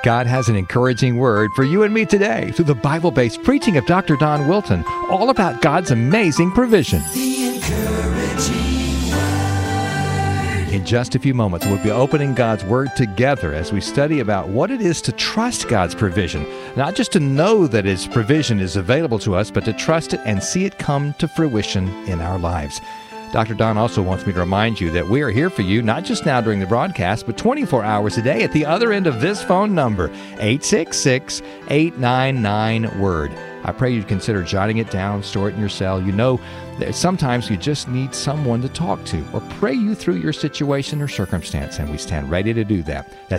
God has an encouraging word for you and me today through the Bible-based preaching of Dr. Don Wilton, all about God's amazing provision. In just a few moments, we'll be opening God's Word together as we study about what it is to trust God's provision. Not just to know that His provision is available to us, but to trust it and see it come to fruition in our lives. Dr. Don also wants me to remind you that we are here for you, not just now during the broadcast, but 24 hours a day at the other end of this phone number, 866-899-WORD. I pray you'd consider jotting it down, store it in your cell. You know that sometimes you just need someone to talk to or pray you through your situation or circumstance, and we stand ready to do that. That's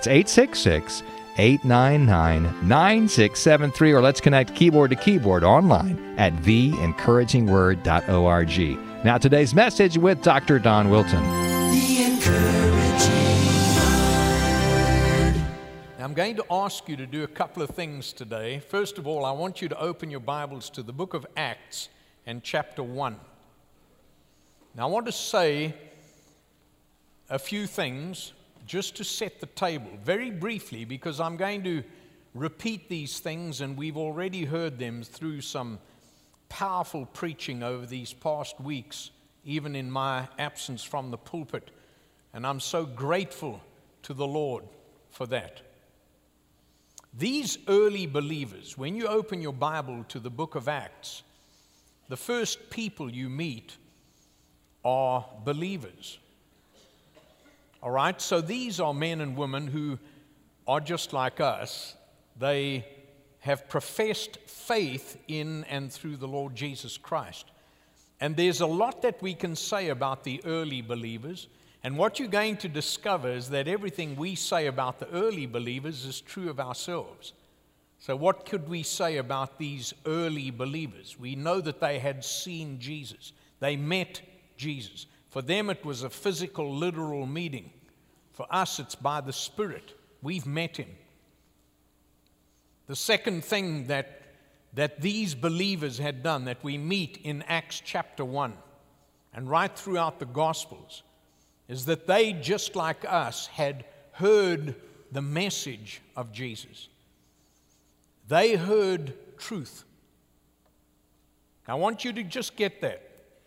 866-899-9673, or let's connect keyboard to keyboard online at theencouragingword.org. Now today's message with Dr. Don Wilton. The Encouraging Word. I'm going to ask you to do a couple of things today. First of all, I want you to open your Bibles to the book of Acts and chapter 1. Now I want to say a few things just to set the table, very briefly, because I'm going to repeat these things, and we've already heard them through some powerful preaching over these past weeks, even in my absence from the pulpit. And I'm so grateful to the Lord for that. These early believers, when you open your Bible to the book of Acts, the first people you meet are believers. All right, so these are men and women who are just like us. They have professed faith in and through the Lord Jesus Christ. And there's a lot that we can say about the early believers. And what you're going to discover is that everything we say about the early believers is true of ourselves. So what could we say about these early believers? We know that they had seen Jesus. They met Jesus. For them it was a physical, literal meeting. For us it's by the Spirit. We've met Him. The second thing that these believers had done, that we meet in Acts chapter 1 and right throughout the Gospels, is that they, just like us, had heard the message of Jesus. They heard truth. I want you to just get that.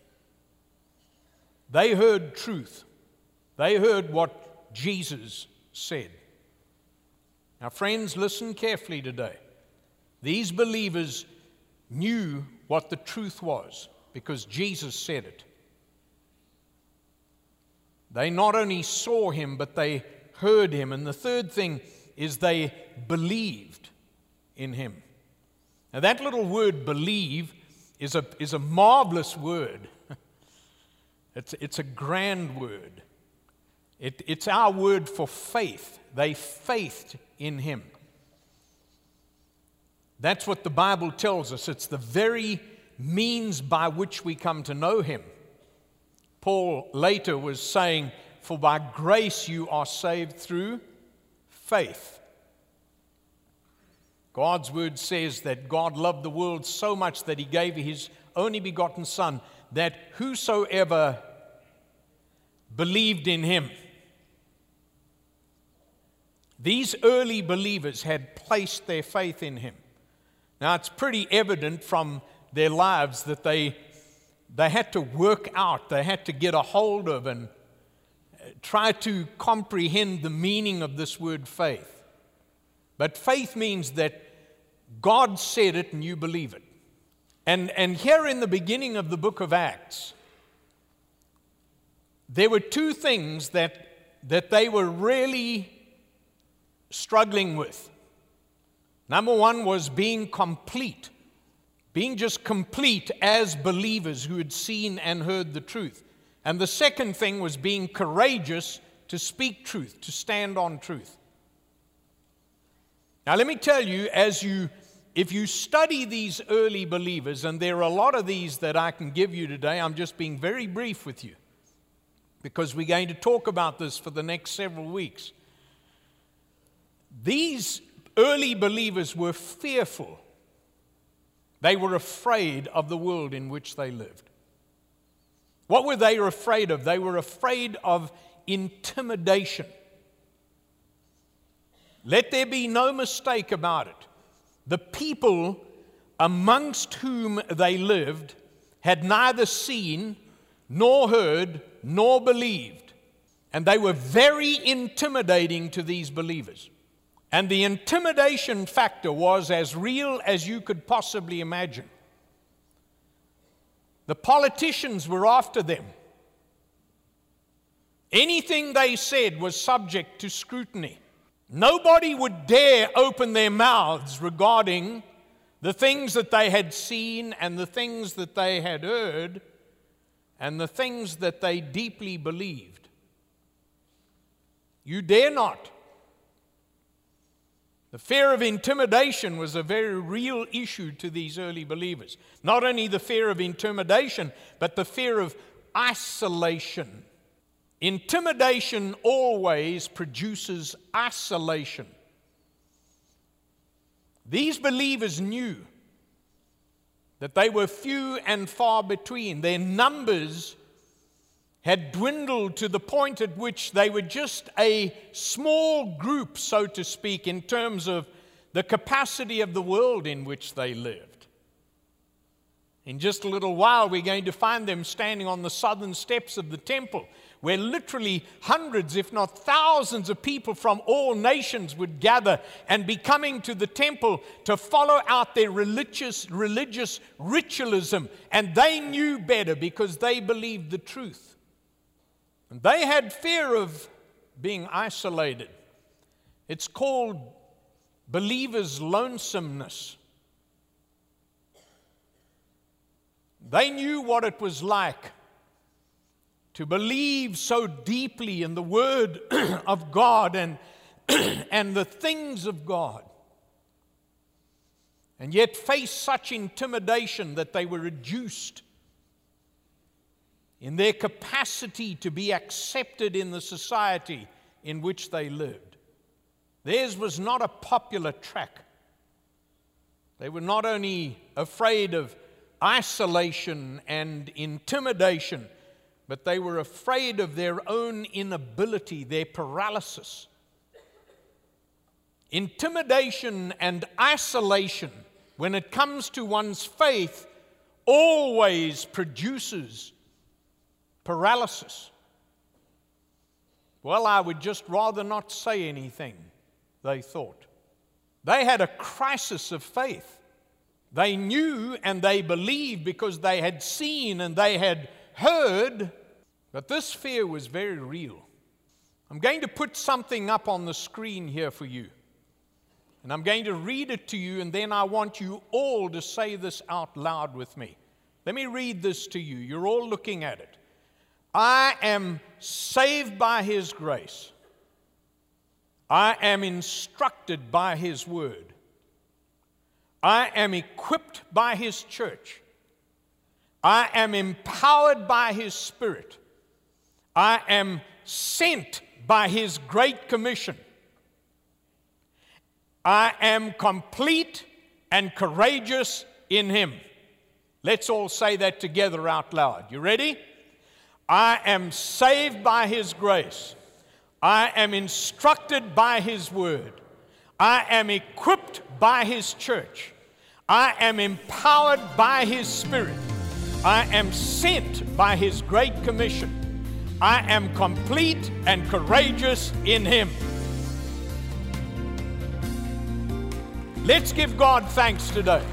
They heard truth. They heard what Jesus said. Now, friends, listen carefully today. These believers knew what the truth was because Jesus said it. They not only saw Him, but they heard Him. And the third thing is they believed in Him. Now, that little word believe is a marvelous word. It's a grand word. It's our word for faith. They faithed in Him. That's what the Bible tells us. It's the very means by which we come to know Him. Paul later was saying, "For by grace you are saved through faith." God's word says that God loved the world so much that He gave His only begotten Son, that whosoever believed in Him. These early believers had placed their faith in Him. Now, it's pretty evident from their lives that they had to work out, they had to get a hold of and try to comprehend the meaning of this word faith. But faith means that God said it and you believe it. And here in the beginning of the book of Acts, there were two things that they were really struggling with. Number one was being complete. Being just complete as believers who had seen and heard the truth. And the second thing was being courageous to speak truth, to stand on truth. Now let me tell you, if you study these early believers, and there are a lot of these that I can give you today, I'm just being very brief with you, because we're going to talk about this for the next several weeks. These early believers were fearful. They were afraid of the world in which they lived. What were they afraid of? They were afraid of intimidation. Let there be no mistake about it. The people amongst whom they lived had neither seen, nor heard, nor believed. And they were very intimidating to these believers. And the intimidation factor was as real as you could possibly imagine. The politicians were after them. Anything they said was subject to scrutiny. Nobody would dare open their mouths regarding the things that they had seen and the things that they had heard and the things that they deeply believed. You dare not. The fear of intimidation was a very real issue to these early believers. Not only the fear of intimidation, but the fear of isolation. Intimidation always produces isolation. These believers knew that they were few and far between. Their numbers had dwindled to the point at which they were just a small group, so to speak, in terms of the capacity of the world in which they lived. In just a little while, we're going to find them standing on the southern steps of the temple, where literally hundreds, if not thousands of people from all nations would gather and be coming to the temple to follow out their religious ritualism. And they knew better because they believed the truth. And they had fear of being isolated. It's called believers' lonesomeness. They knew what it was like to believe so deeply in the Word of God and the things of God, and yet face such intimidation that they were reduced in their capacity to be accepted in the society in which they lived. Theirs was not a popular track. They were not only afraid of isolation and intimidation, but they were afraid of their own inability, their paralysis. Intimidation and isolation, when it comes to one's faith, always produces paralysis. Well, I would just rather not say anything, they thought. They had a crisis of faith. They knew and they believed because they had seen and they had heard, but this fear was very real. I'm going to put something up on the screen here for you, and I'm going to read it to you, and then I want you all to say this out loud with me. Let me read this to you. You're all looking at it. I am saved by His grace. I am instructed by His word. I am equipped by His church. I am empowered by His Spirit. I am sent by His great commission. I am complete and courageous in Him. Let's all say that together out loud. You ready? I am saved by His grace. I am instructed by His word. I am equipped by His church. I am empowered by His Spirit. I am sent by His great commission. I am complete and courageous in Him. Let's give God thanks today.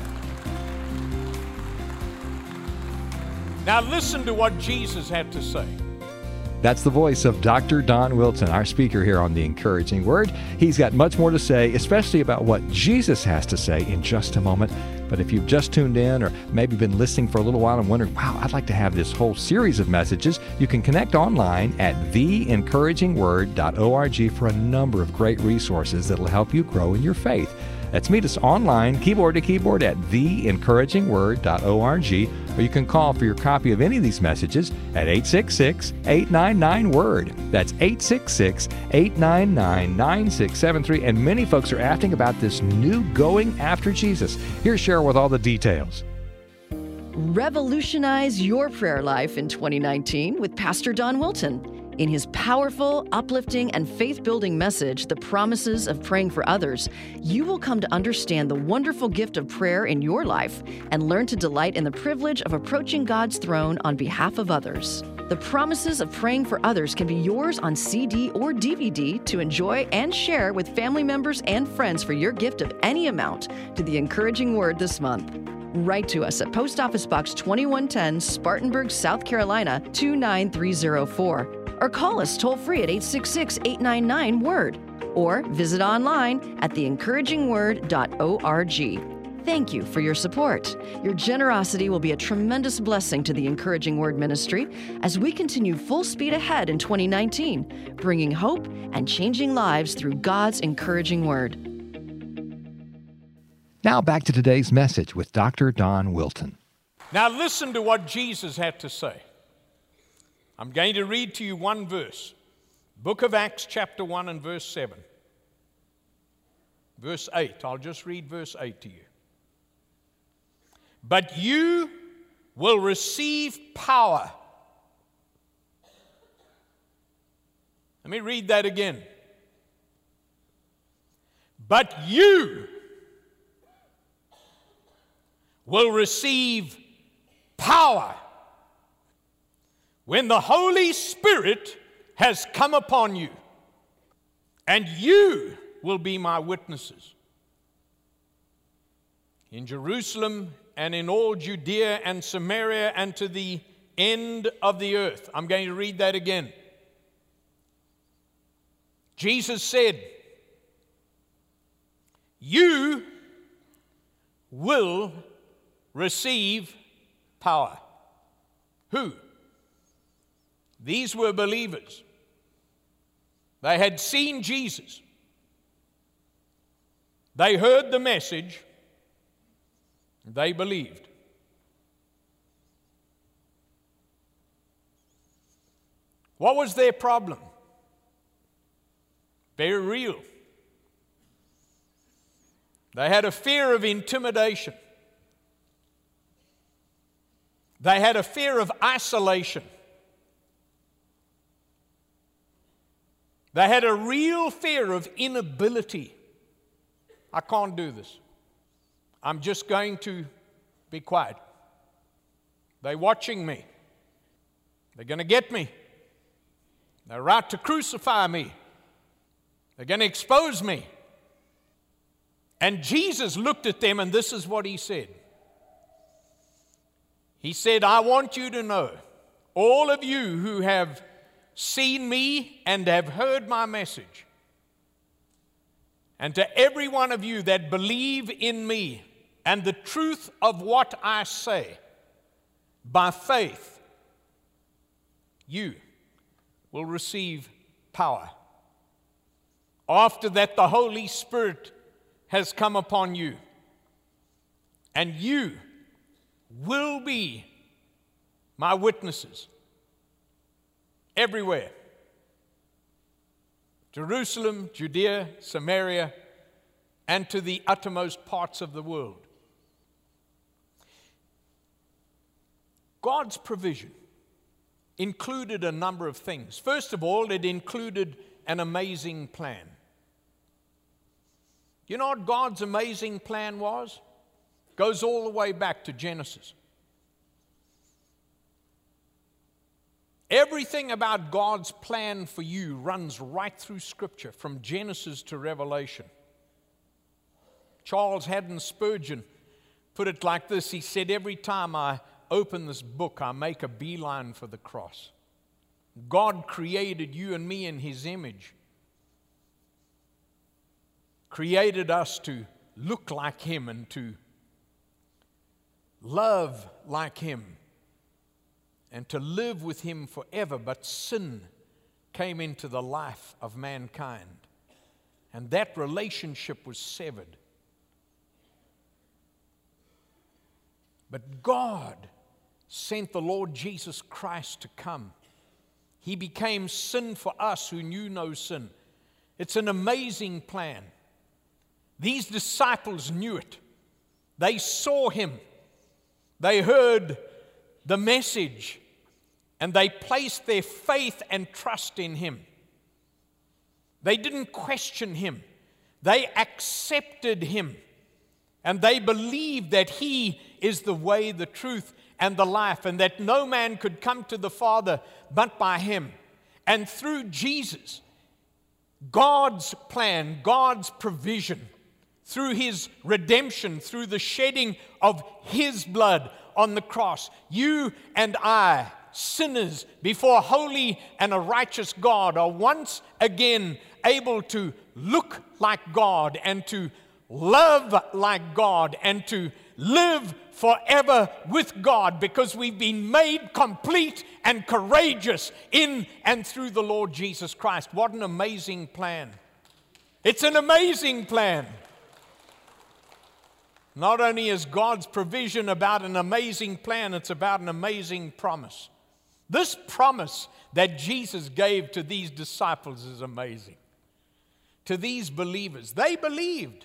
Now listen to what Jesus had to say. That's the voice of Dr. Don Wilson, our speaker here on The Encouraging Word. He's got much more to say, especially about what Jesus has to say in just a moment. But if you've just tuned in or maybe been listening for a little while and wondering, wow, I'd like to have this whole series of messages, you can connect online at theencouragingword.org for a number of great resources that will help you grow in your faith. That's meet us online, keyboard to keyboard, at theencouragingword.org, or you can call for your copy of any of these messages at 866-899-WORD. That's 866-899-9673. And many folks are asking about this new Going After Jesus. Here's Cheryl with all the details. Revolutionize your prayer life in 2019 with Pastor Don Wilson. In his powerful, uplifting, and faith-building message, The Promises of Praying for Others, you will come to understand the wonderful gift of prayer in your life and learn to delight in the privilege of approaching God's throne on behalf of others. The Promises of Praying for Others can be yours on CD or DVD to enjoy and share with family members and friends for your gift of any amount to the Encouraging Word this month. Write to us at Post Office Box 2110, Spartanburg, South Carolina 29304. Or call us toll-free at 866-899-WORD. Or visit online at theencouragingword.org. Thank you for your support. Your generosity will be a tremendous blessing to the Encouraging Word Ministry as we continue full speed ahead in 2019, bringing hope and changing lives through God's encouraging Word. Now back to today's message with Dr. Don Wilton. Now listen to what Jesus had to say. I'm going to read to you one verse. Book of Acts, chapter 1 and verse 7. Verse 8. I'll just read verse 8 to you. But you will receive power. Let me read that again. But you will receive power when the Holy Spirit has come upon you, and you will be my witnesses in Jerusalem and in all Judea and Samaria and to the end of the earth. I'm going to read that again. Jesus said, you will receive power. Who? These were believers. They had seen Jesus. They heard the message. They believed. What was their problem? Very real. They had a fear of intimidation. They had a fear of isolation. They had a real fear of inability. I can't do this. I'm just going to be quiet. They're watching me. They're going to get me. They're out to crucify me. They're going to expose me. And Jesus looked at them, and this is what he said. He said, I want you to know, all of you who have seen me and have heard my message, and to every one of you that believe in me and the truth of what I say, by faith, you will receive power. After that, the Holy Spirit has come upon you, and you will be my witnesses everywhere. Jerusalem, Judea, Samaria, and to the uttermost parts of the world. God's provision included a number of things. First of all, it included an amazing plan. You know what God's amazing plan was? Goes all the way back to Genesis. Everything about God's plan for you runs right through Scripture, from Genesis to Revelation. Charles Haddon Spurgeon put it like this. He said, every time I open this book, I make a beeline for the cross. God created you and me in His image. Created us to look like Him and to love like Him and to live with Him forever. But sin came into the life of mankind, and that relationship was severed. But God sent the Lord Jesus Christ to come. He became sin for us who knew no sin. It's an amazing plan. These disciples knew it. They saw Him. They heard the message. and they placed their faith and trust in Him. They didn't question Him. They accepted Him. And they believed that He is the way, the truth, and the life, and that no man could come to the Father but by Him. And through Jesus, God's plan, God's provision, through His redemption, through the shedding of His blood on the cross, you and I, sinners before a holy and a righteous God, are once again able to look like God and to love like God and to live forever with God, because we've been made complete and courageous in and through the Lord Jesus Christ. What an amazing plan. It's an amazing plan. Not only is God's provision about an amazing plan, it's about an amazing promise. This promise that Jesus gave to these disciples is amazing. To these believers, they believed.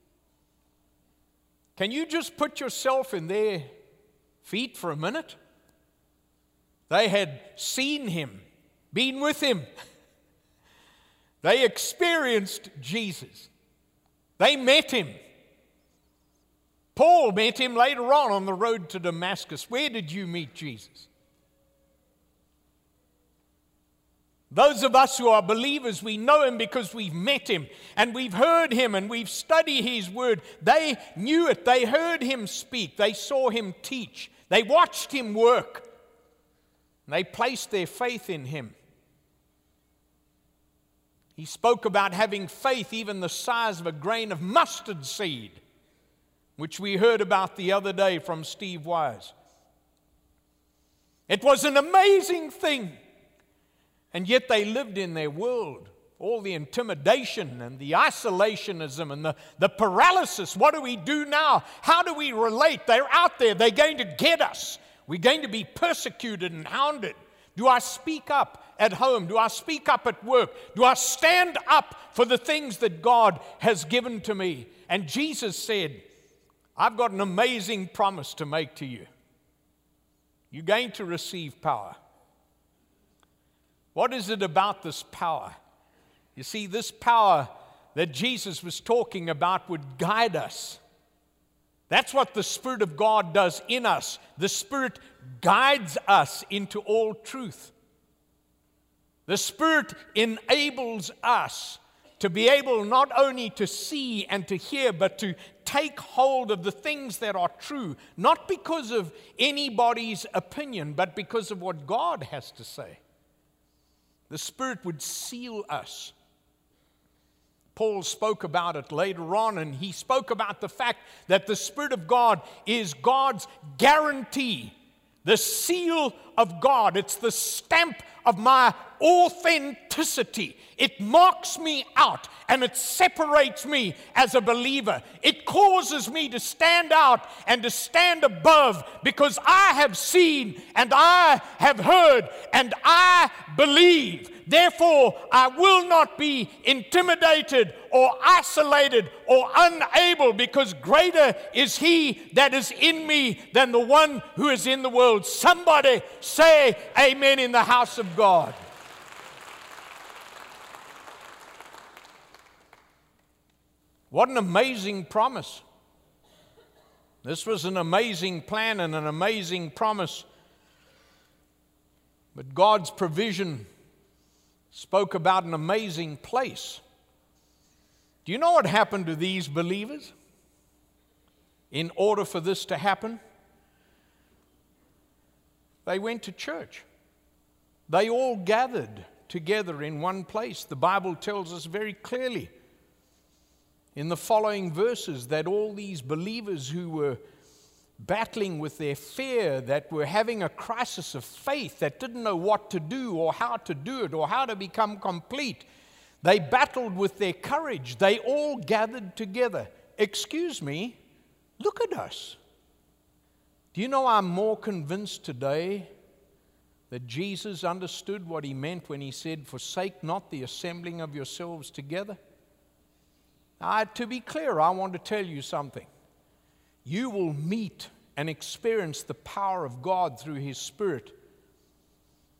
Can you just put yourself in their feet for a minute? They had seen Him, been with Him. They experienced Jesus. They met Him. Paul met Him later on the road to Damascus. Where did you meet Jesus? Those of us who are believers, we know Him because we've met Him and we've heard Him and we've studied His Word. They knew it. They heard Him speak. They saw Him teach. They watched Him work. They placed their faith in Him. He spoke about having faith even the size of a grain of mustard seed, which we heard about the other day from Steve Wise. It was an amazing thing. And yet they lived in their world. All the intimidation and the isolationism and the paralysis. What do we do now? How do we relate? They're out there. They're going to get us. We're going to be persecuted and hounded. Do I speak up at home? Do I speak up at work? Do I stand up for the things that God has given to me? And Jesus said, I've got an amazing promise to make to you. You're going to receive power. What is it about this power? You see, this power that Jesus was talking about would guide us. That's what the Spirit of God does in us. The Spirit guides us into all truth. The Spirit enables us to be able not only to see and to hear, but to take hold of the things that are true, not because of anybody's opinion, but because of what God has to say. The Spirit would seal us. Paul spoke about it later on, and he spoke about the fact that the Spirit of God is God's guarantee, the seal of God. It's the stamp of my authenticity. It marks me out and it separates me as a believer. It causes me to stand out and to stand above, because I have seen and I have heard and I believe. Therefore, I will not be intimidated or isolated or unable, because greater is He that is in me than the one who is in the world. Somebody say amen in the house of God. What an amazing promise. This was an amazing plan and an amazing promise. But God's provision spoke about an amazing place. Do you know what happened to these believers in order for this to happen? They went to church. They all gathered together in one place. The Bible tells us very clearly in the following verses that all these believers who were battling with their fear, that were having a crisis of faith, that didn't know what to do or how to do it or how to become complete, they battled with their courage. They all gathered together. Excuse me, look at us. Do you know I'm more convinced today that Jesus understood what He meant when He said, "Forsake not the assembling of yourselves together"? To be clear, I want to tell you something. You will meet and experience the power of God through His Spirit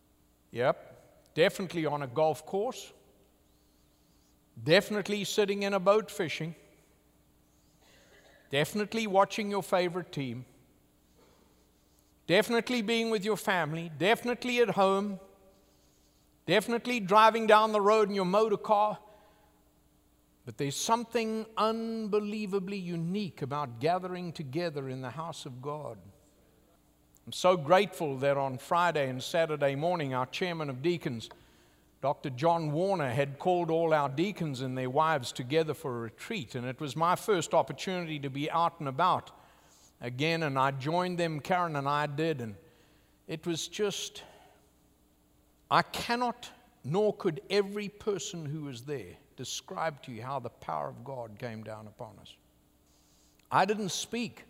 Yep, definitely on a golf course. Definitely sitting in a boat fishing. Definitely watching your favorite team. Definitely being with your family. Definitely at home. Definitely driving down the road in your motor car. But there's something unbelievably unique about gathering together in the house of God. I'm so grateful that on Friday and Saturday morning, our chairman of deacons, Dr. John Warner, had called all our deacons and their wives together for a retreat. And it was my first opportunity to be out and about again, and I joined them, Karen and I did, and it was just, I cannot, nor could every person who was there describe to you how the power of God came down upon us. I didn't speak.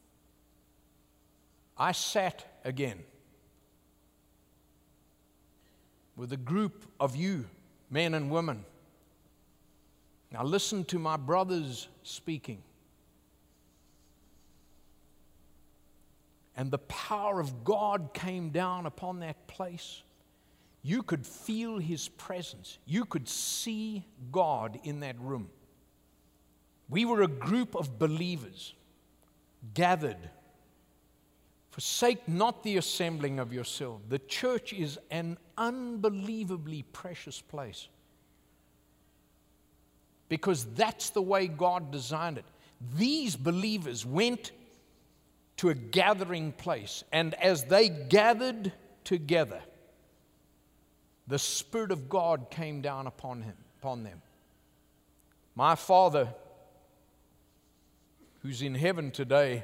I sat again with a group of you, men and women. Now listen to my brothers speaking. And the power of God came down upon that place. You could feel His presence. You could see God in that room. We were a group of believers gathered. Forsake not the assembling of yourselves. The church is an unbelievably precious place. Because that's the way God designed it. These believers went to a gathering place, and as they gathered together, the Spirit of God came down upon them. My Father, who's in heaven today,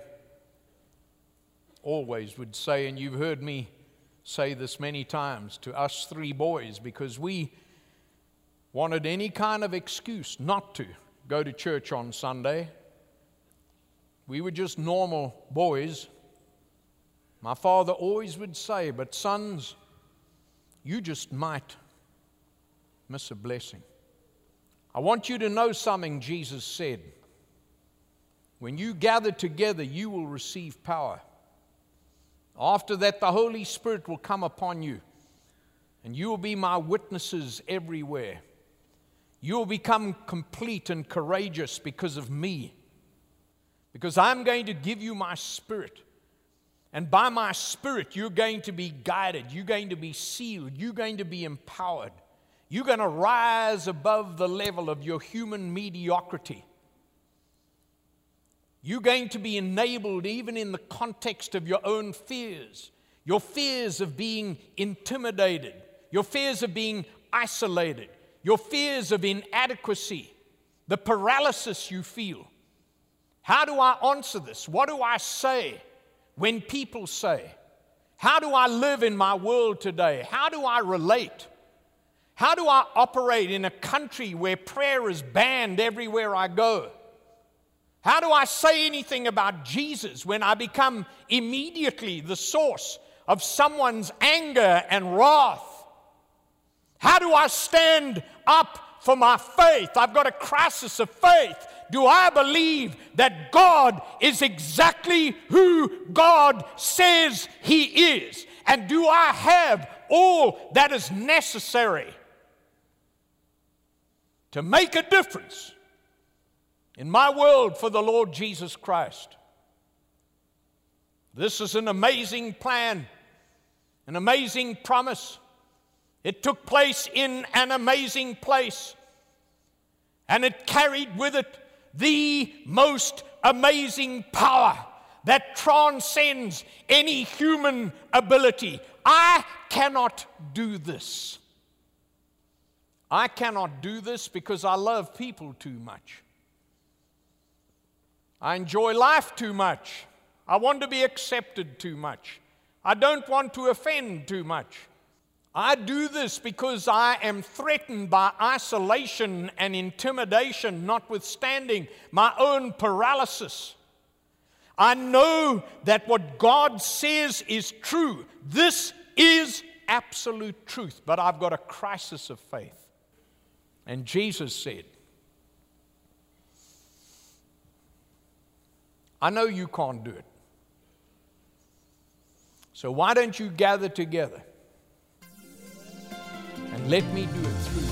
always would say, and you've heard me say this many times to us three boys, because we wanted any kind of excuse not to go to church on Sunday. We were just normal boys. My father always would say, but sons, you just might miss a blessing. I want you to know something Jesus said. When you gather together, you will receive power. After that, the Holy Spirit will come upon you, and you will be my witnesses everywhere. You will become complete and courageous because of me. Because I'm going to give you my Spirit. And by my Spirit, you're going to be guided. You're going to be sealed. You're going to be empowered. You're going to rise above the level of your human mediocrity. You're going to be enabled even in the context of your own fears. Your fears of being intimidated. Your fears of being isolated. Your fears of inadequacy. The paralysis you feel. How do I answer this? What do I say when people say? How do I live in my world today? How do I relate? How do I operate in a country where prayer is banned everywhere I go? How do I say anything about Jesus when I become immediately the source of someone's anger and wrath? How do I stand up for my faith? I've got a crisis of faith. Do I believe that God is exactly who God says He is? And do I have all that is necessary to make a difference in my world for the Lord Jesus Christ? This is an amazing plan, an amazing promise. It took place in an amazing place, and it carried with it the most amazing power that transcends any human ability. I cannot do this. I cannot do this because I love people too much. I enjoy life too much. I want to be accepted too much. I don't want to offend too much. I do this because I am threatened by isolation and intimidation, notwithstanding my own paralysis. I know that what God says is true. This is absolute truth, but I've got a crisis of faith. And Jesus said, I know you can't do it. So why don't you gather together? Let me do it through you.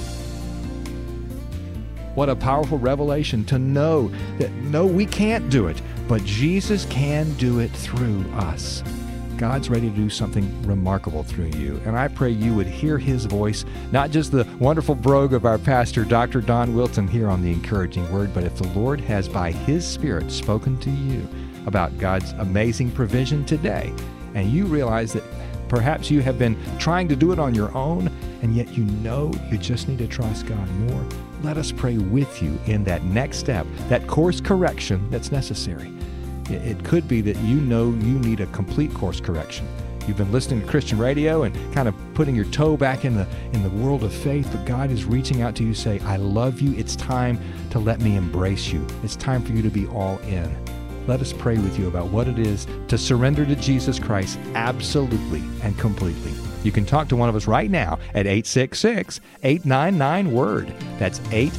What a powerful revelation to know that no, we can't do it, but Jesus can do it through us. God's ready to do something remarkable through you. And I pray you would hear His voice, not just the wonderful brogue of our pastor, Dr. Don Wilton, here on The Encouraging Word, but if the Lord has by His Spirit spoken to you about God's amazing provision today, and you realize that perhaps you have been trying to do it on your own, and yet you know you just need to trust God more, let us pray with you in that next step, that course correction that's necessary. It could be that you know you need a complete course correction. You've been listening to Christian radio and kind of putting your toe back in the world of faith, but God is reaching out to you, say, I love you. It's time to let me embrace you. It's time for you to be all in. Let us pray with you about what it is to surrender to Jesus Christ absolutely and completely. You can talk to one of us right now at 866-899-WORD. That's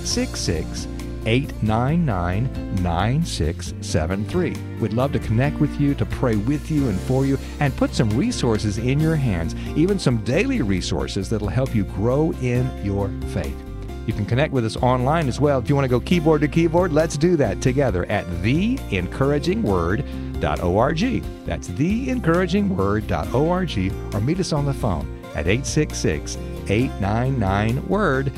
866-899-9673. We'd love to connect with you, to pray with you and for you, and put some resources in your hands, even some daily resources that'll help you grow in your faith. You can connect with us online as well. If you want to go keyboard to keyboard, let's do that together at theencouragingword.org. That's theencouragingword.org, or meet us on the phone at 866-899-WORD,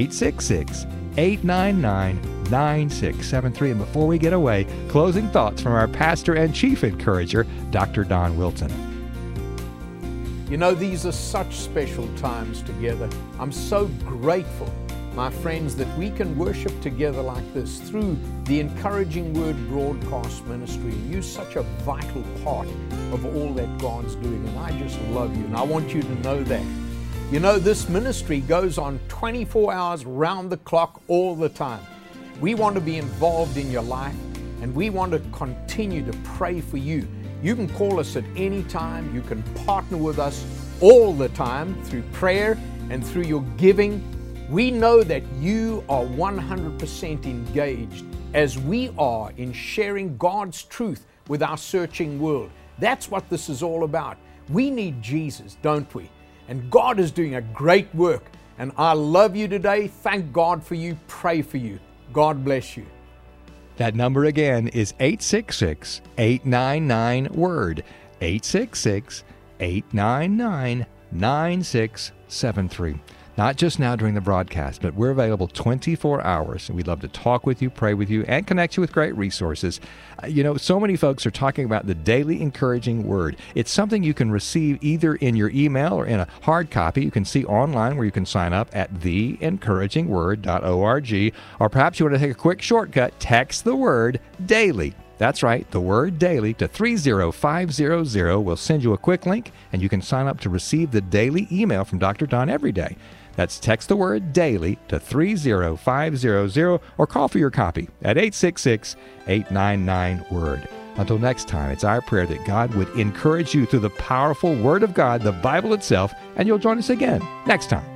866-899-9673. And before we get away, closing thoughts from our pastor and chief encourager, Dr. Don Wilton. You know, these are such special times together. I'm so grateful, my friends, that we can worship together like this through the Encouraging Word broadcast ministry. You're such a vital part of all that God's doing, and I just love you, and I want you to know that. You know, this ministry goes on 24 hours round the clock all the time. We want to be involved in your life, and we want to continue to pray for you. You can call us at any time. You can partner with us all the time through prayer and through your giving. We know that you are 100% engaged, as we are, in sharing God's truth with our searching world. That's what this is all about. We need Jesus, don't we? And God is doing a great work. And I love you today. Thank God for you. Pray for you. God bless you. That number again is 866-899-WORD, 866-899-9673. Not just now during the broadcast, but we're available 24 hours. And we'd love to talk with you, pray with you, and connect you with great resources. You know, so many folks are talking about the Daily Encouraging Word. It's something you can receive either in your email or in a hard copy. You can see online where you can sign up at theencouragingword.org. Or perhaps you want to take a quick shortcut, text the word DAILY. That's right, the word DAILY to 30500. We'll send you a quick link, and you can sign up to receive the daily email from Dr. Don every day. That's text the word DAILY to 30500, or call for your copy at 866-899-WORD. Until next time, it's our prayer that God would encourage you through the powerful Word of God, the Bible itself, and you'll join us again next time.